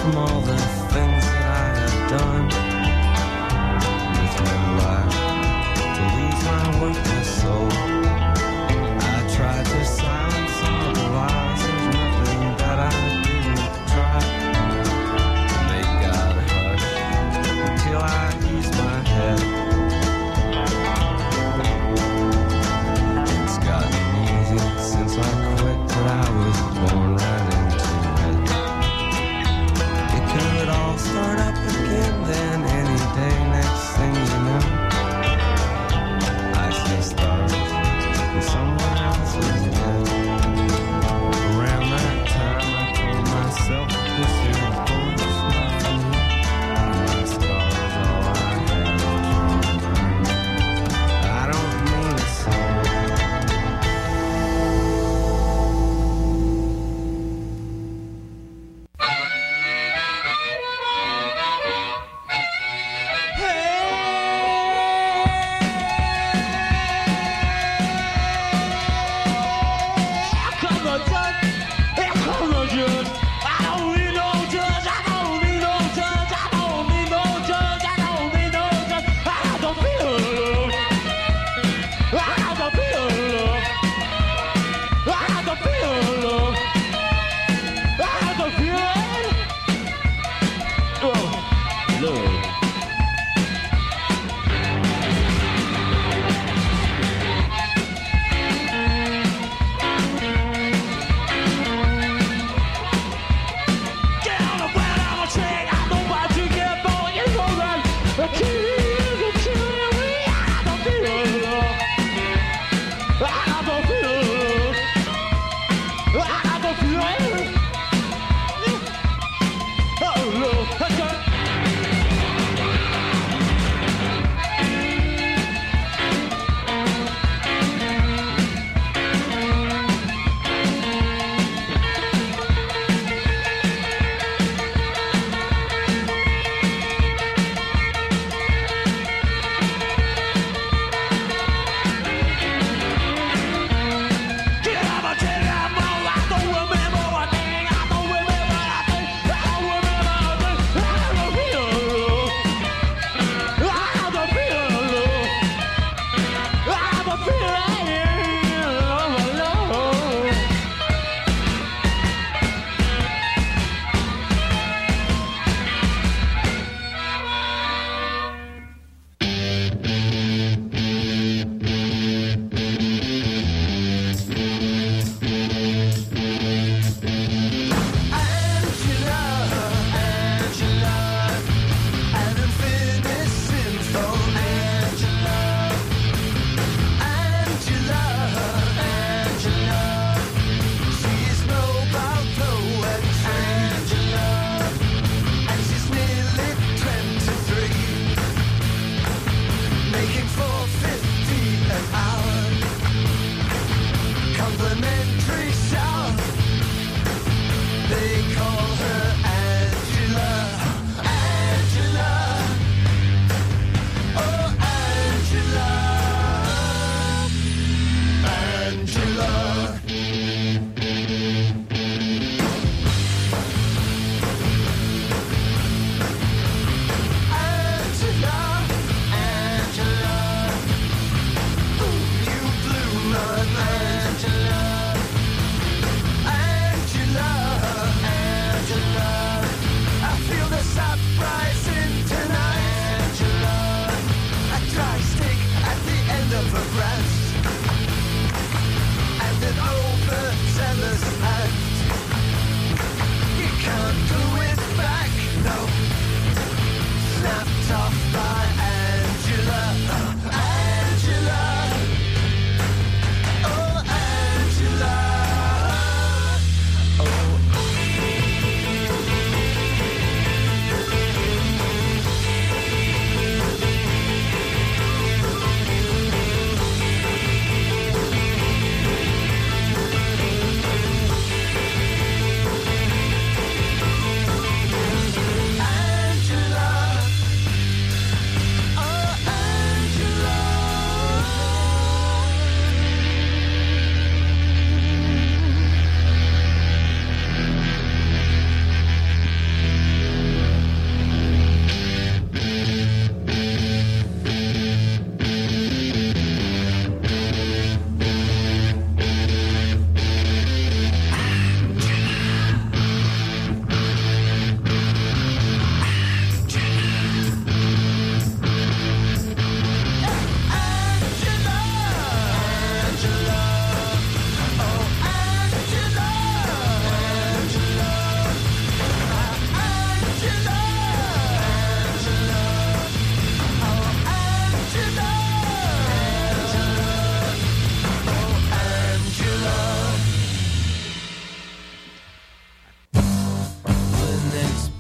from all the things that I have done. With no life to lose my worthless soul. I tried to silence all the lies. There's nothing that I didn't try to make God hush until I use my head. It's gotten easy since I quit, but I was born right into it. It could all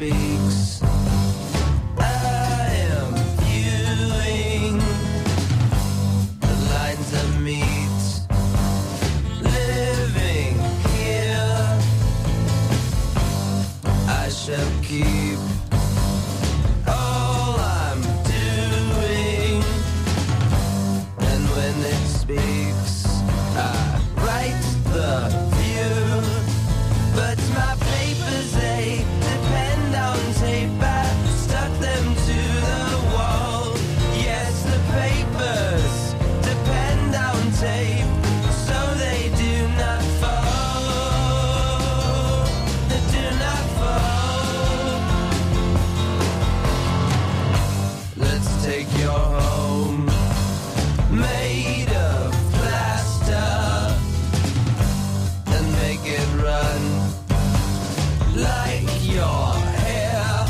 speaks, I am viewing the lines of meat, living here. I shall keep all I'm doing, and when it speaks, I write the view. But my papers, they depend on tape. I stuck them to the wall. Yes, the papers depend on tape, so they do not fall. They do not fall. Let's take your home, made of plaster, and make it run like your hair.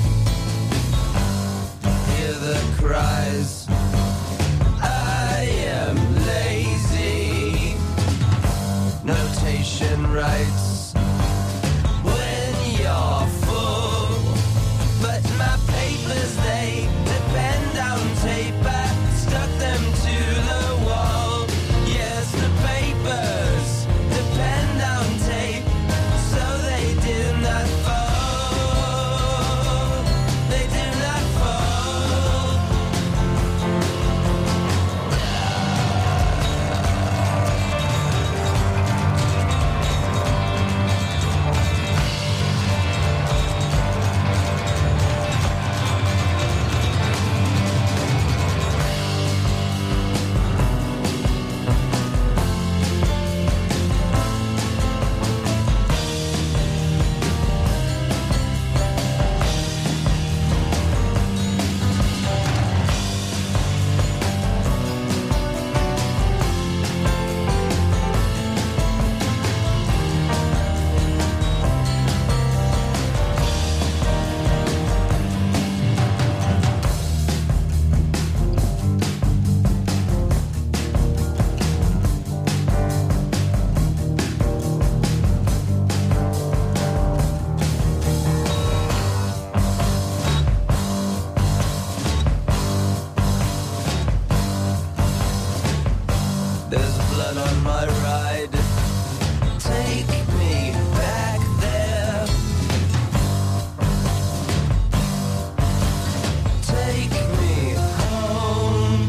Hear the cries, I am lazy. Notation writes when you're full, but my papers, they depend on tape. I stuck them to the wall. Yes, the papers depend on tape, so they do not fall. They do not fall. There's blood on my ride. Take me back there. Take me home.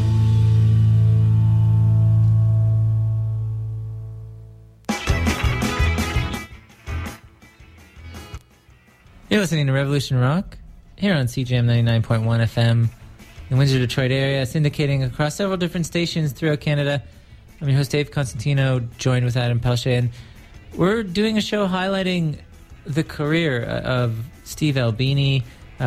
You're listening to Revolution Rock here on CJM 99.1 FM in the Windsor, Detroit area, syndicating across several different stations throughout Canada. I'm your host, Dave Constantino, joined with Adam Pelche, and we're doing a show highlighting the career of Steve Albini,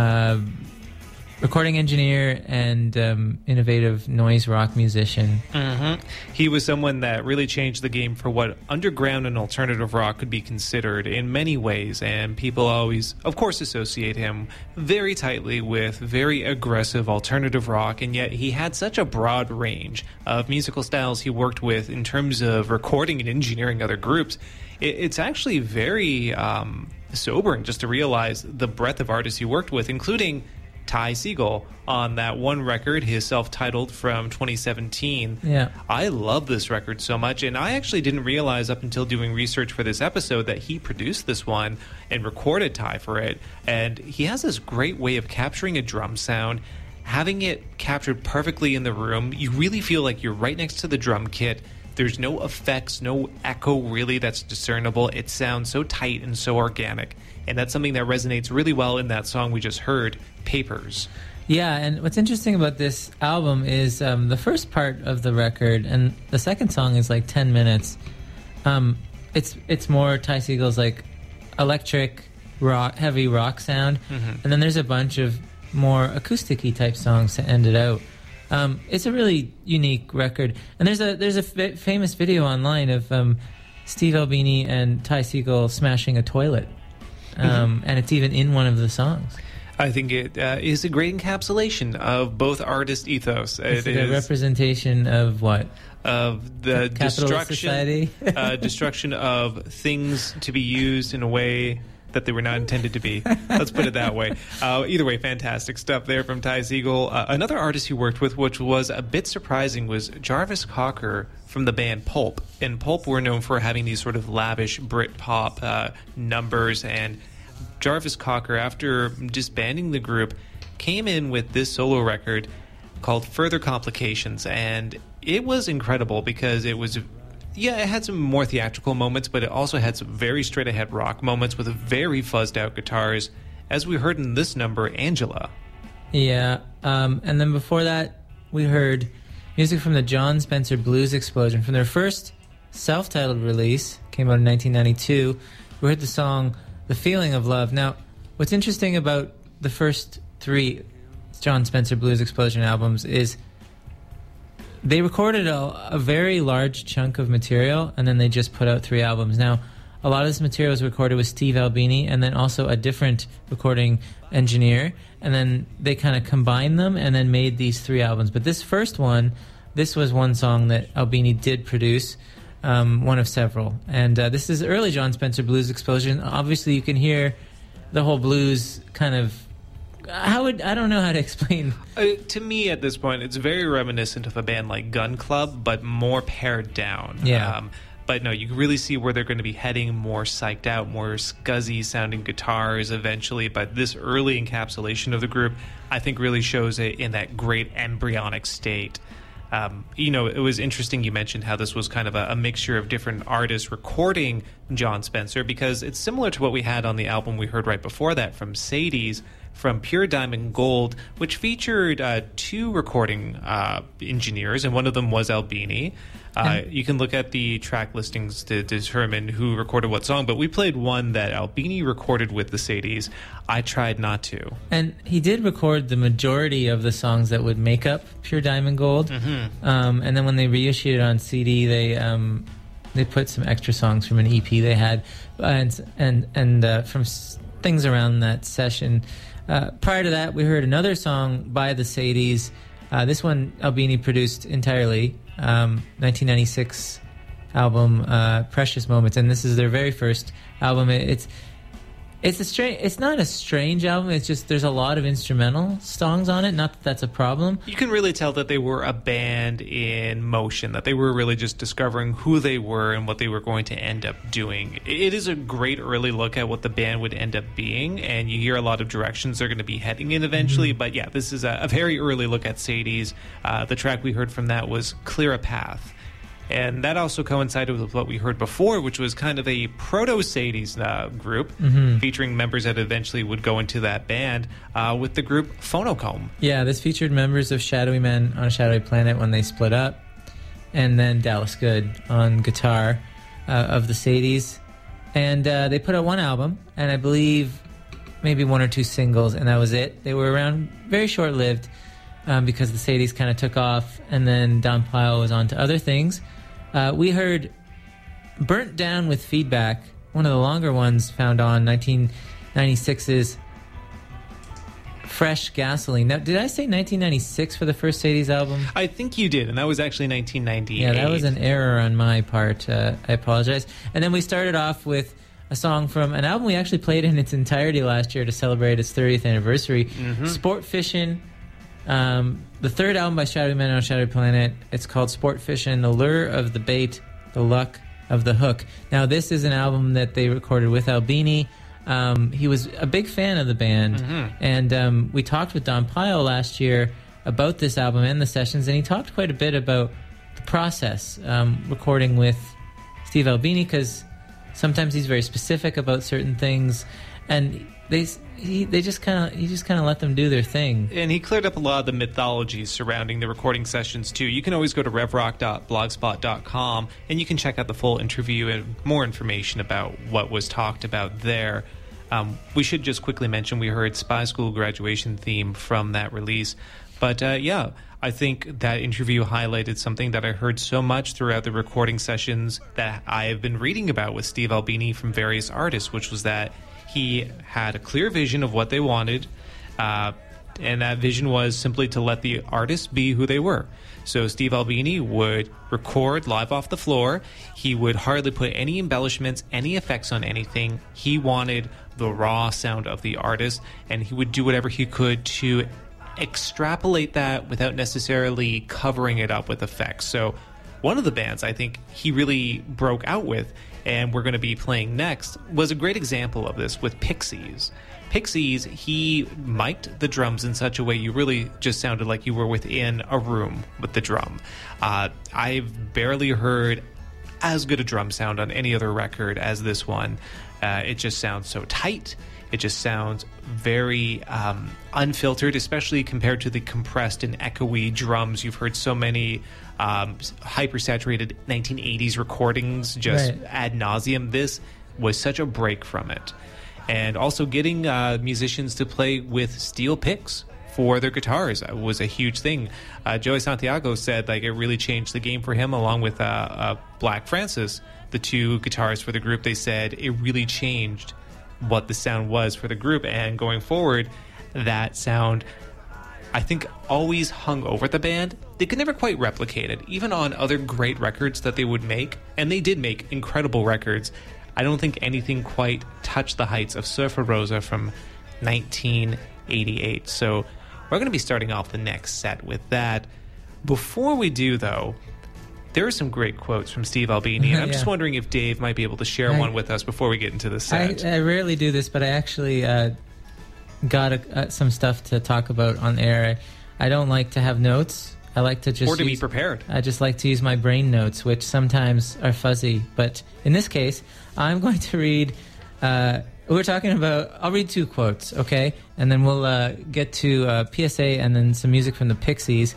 recording engineer and innovative noise rock musician. Mm-hmm. He was someone that really changed the game for what underground and alternative rock could be considered in many ways, and people always, of course, associate him very tightly with very aggressive alternative rock, and yet he had such a broad range of musical styles he worked with in terms of recording and engineering other groups. It's actually very sobering just to realize the breadth of artists he worked with, including Ty Segall on that one record, his self-titled from 2017. Yeah. I love this record so much, and I actually didn't realize up until doing research for this episode that he produced this one and recorded Ty for it. And he has this great way of capturing a drum sound, having it captured perfectly in the room. You really feel like you're right next to the drum kit. There's no effects, no echo really that's discernible. It sounds so tight and so organic. And that's something that resonates really well in that song we just heard, Papers. Yeah, and what's interesting about this album is the first part of the record, and the second song is like 10 minutes. It's more Ty Segall's like electric rock, heavy rock sound, and then there's a bunch of more acoustic-y type songs to end it out. It's a really unique record, and there's a famous video online of Steve Albini and Ty Segall smashing a toilet, and it's even in one of the songs. I think it is a great encapsulation of both artist ethos. It's a representation of what? Of the destruction of things to be used in a way that they were not intended to be. Let's put it that way. Either way, fantastic stuff there from Ty Segall. Another artist he worked with, which was a bit surprising, was Jarvis Cocker from the band Pulp. And Pulp were known for having these sort of lavish Britpop numbers. And Jarvis Cocker, after disbanding the group, came in with this solo record called Further Complications. And it was incredible because it was... Yeah, it had some more theatrical moments, but it also had some very straight-ahead rock moments with very fuzzed-out guitars, as we heard in this number, Angela. Yeah, and then before that, we heard music from the John Spencer Blues Explosion. From their first self-titled release, came out in 1992, we heard the song The Feeling of Love. Now, what's interesting about the first three John Spencer Blues Explosion albums is they recorded a very large chunk of material, and then they just put out 3 albums. Now, a lot of this material was recorded with Steve Albini, and then also a different recording engineer, and then they kind of combined them and then made these 3 albums. But this first one, this was one song that Albini did produce, one of several. And this is early John Spencer Blues Explosion. Obviously, you can hear the whole blues kind of... I don't know how to explain. To me, at this point, it's very reminiscent of a band like Gun Club, but more pared down. Yeah. But no, you can really see where they're going to be heading, more psyched out, more scuzzy-sounding guitars eventually. But this early encapsulation of the group, I think, really shows it in that great embryonic state. It was interesting you mentioned how this was kind of a mixture of different artists recording John Spencer, because it's similar to what we had on the album we heard right before that from Sadie's, from Pure Diamond Gold, which featured 2 recording engineers, and one of them was Albini. You can look at the track listings to determine who recorded what song, but we played one that Albini recorded with the Sadies. I tried not to. And he did record the majority of the songs that would make up Pure Diamond Gold. Mm-hmm. And then when they reissued it on CD, they put some extra songs from an EP they had, and from things around that session. Prior to that, we heard another song by the Sadies. This one Albini produced entirely. 1996 album, Precious Moments, and this is their very first album. It's not a strange album. It's just there's a lot of instrumental songs on it. Not that that's a problem. You can really tell that they were a band in motion, that they were really just discovering who they were and what they were going to end up doing. It is a great early look at what the band would end up being, and you hear a lot of directions they're going to be heading in eventually. Mm-hmm. But yeah, this is a very early look at Sadie's. The track we heard from that was Clear a Path. And that also coincided with what we heard before, which was kind of a proto-Sadies group, mm-hmm. featuring members that eventually would go into that band with the group Phonocomb. Yeah, this featured members of Shadowy Men on a Shadowy Planet when they split up, and then Dallas Good on guitar of the Sadies. And they put out one album, and I believe maybe 1 or 2 singles, and that was it. They were around very short-lived because the Sadies kind of took off, and then Don Pyle was on to other things. We heard Burnt Down with Feedback, one of the longer ones found on 1996's Fresh Gasoline. Now, did I say 1996 for the first Sadies album? I think you did, and that was actually 1998. Yeah, that was an error on my part. I apologize. And then we started off with a song from an album we actually played in its entirety last year to celebrate its 30th anniversary, mm-hmm. Sport Fishin'. The third album by Shadowy Men on a Shadowy Planet. It's called Sport Fishin', The Lure of the Bait, The Luck of the Hook. Now, this is an album that they recorded with Albini. He was a big fan of the band, mm-hmm. and we talked with Don Pyle last year about this album and the sessions, and he talked quite a bit about the process, recording with Steve Albini, because sometimes he's very specific about certain things, and he just kind of let them do their thing. And he cleared up a lot of the mythology surrounding the recording sessions too. You can always go to revrock.blogspot.com and you can check out the full interview and more information about what was talked about there. We should just quickly mention we heard Spy School Graduation theme from that release. But yeah, I think that interview highlighted something that I heard so much throughout the recording sessions that I have been reading about with Steve Albini from various artists, which was that he had a clear vision of what they wanted, and that vision was simply to let the artists be who they were. So Steve Albini would record live off the floor. He would hardly put any embellishments, any effects on anything. He wanted the raw sound of the artist, and he would do whatever he could to extrapolate that without necessarily covering it up with effects. So one of the bands I think he really broke out with, and we're going to be playing next, was a great example of this with Pixies. Pixies, he mic'd the drums in such a way you really just sounded like you were within a room with the drum. I've barely heard as good a drum sound on any other record as this one. It just sounds so tight. It just sounds very unfiltered, especially compared to the compressed and echoey drums you've heard so many hyper-saturated 1980s recordings just ad nauseum. This was such a break from it. And also getting musicians to play with steel picks for their guitars was a huge thing. Joey Santiago said like it really changed the game for him, along with Black Francis, the two guitarists for the group. They said it really changed what the sound was for the group, and going forward, that sound, I think, always hung over the band. They could never quite replicate it, even on other great records that they would make, and they did make incredible records. I don't think anything quite touched the heights of Surfer Rosa from 1988. So we're going to be starting off the next set with that. Before we do, though, there are some great quotes from Steve Albini, and I'm just wondering if Dave might be able to share one with us before we get into the set. I rarely do this, but I actually got some stuff to talk about on air. I don't like to have notes. I like to just... Or to be prepared. I just like to use my brain notes, which sometimes are fuzzy. But in this case, I'm going to read... we're talking about... I'll read two quotes, okay? And then we'll get to PSA and then some music from the Pixies.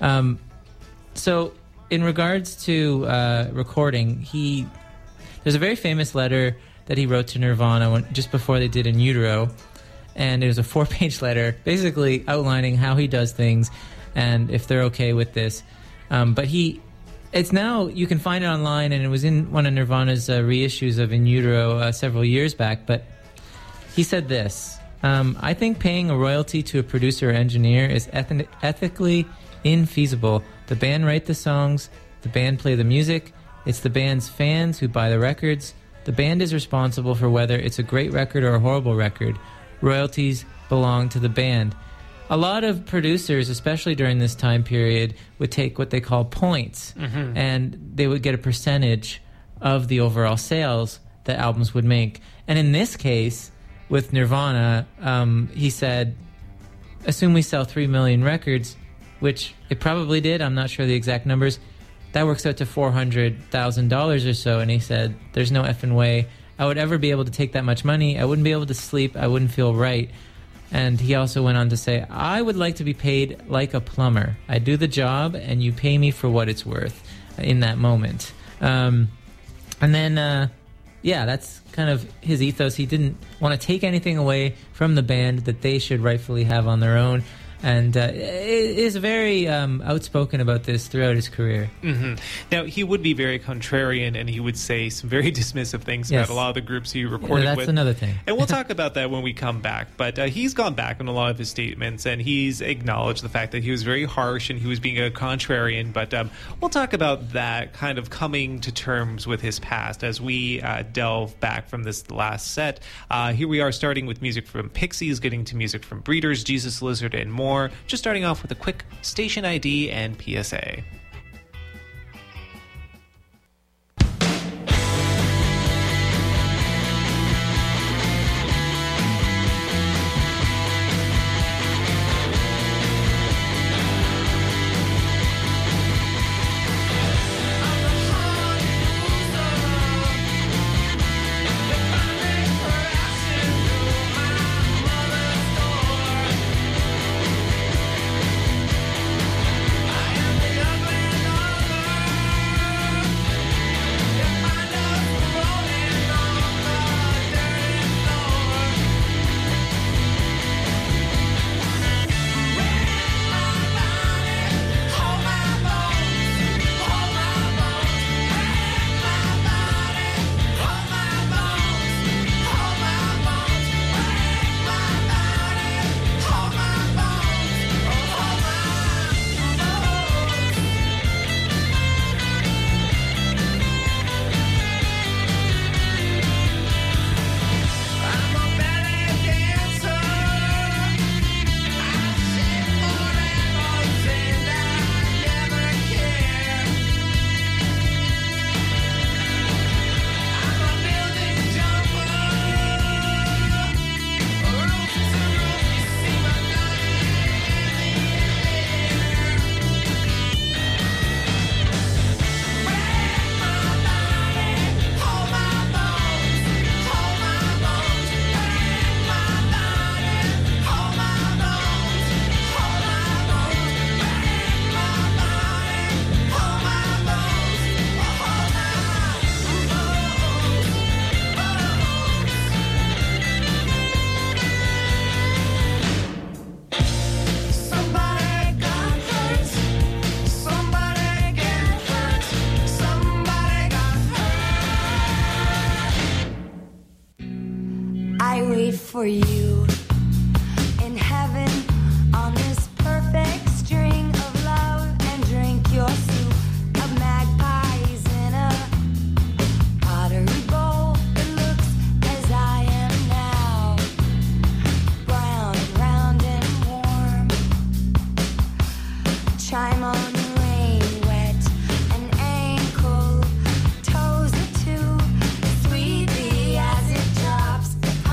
So... in regards to recording, there's a very famous letter that he wrote to Nirvana just before they did In Utero, and it was a 4-page letter basically outlining how he does things and if they're okay with this. But it's now, you can find it online, and it was in one of Nirvana's reissues of In Utero several years back, but he said this: I think paying a royalty to a producer or engineer is ethically infeasible. The band write the songs, the band play the music, it's the band's fans who buy the records. The band is responsible for whether it's a great record or a horrible record. Royalties belong to the band. A lot of producers, especially during this time period, would take what they call points, and they would get a percentage of the overall sales that albums would make. And in this case, with Nirvana, he said, assume we sell 3 million records, which it probably did. I'm not sure the exact numbers. That works out to $400,000 or so. And he said, there's no effing way I would ever be able to take that much money. I wouldn't be able to sleep. I wouldn't feel right. And he also went on to say, I would like to be paid like a plumber. I do the job and you pay me for what it's worth in that moment. And then, that's kind of his ethos. He didn't want to take anything away from the band that they should rightfully have on their own. And is very outspoken about this throughout his career. Now, he would be very contrarian, and he would say some very dismissive things about a lot of the groups he recorded with. That's another thing. And we'll talk about that when we come back. But he's gone back on a lot of his statements, and he's acknowledged the fact that he was very harsh and he was being a contrarian. But we'll talk about that, kind of coming to terms with his past as we delve back from this last set. Here we are starting with music from Pixies, getting to music from Breeders, Jesus Lizard, and more. Just starting off with a quick station ID and PSA. I am the ugly I wait for you in heaven.